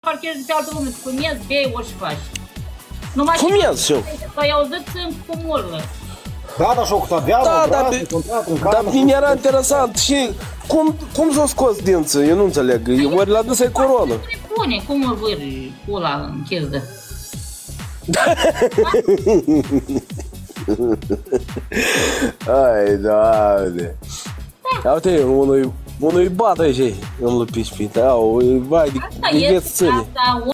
parchezi pe altă lume, fumezi, bei, orice faci. Numai Fumez și eu. ai auzit cu murlă. Da, dar și-o cu tabeală, Dar mine era interesant și cum s-o scos dinții, eu nu înțeleg, ori l-a dus ai coronă. Pune, cum îl vâri pula în chezdă. Ai, Doamne. Ia uite, unul-i bat aici, în lupici, vai, de vieți țării.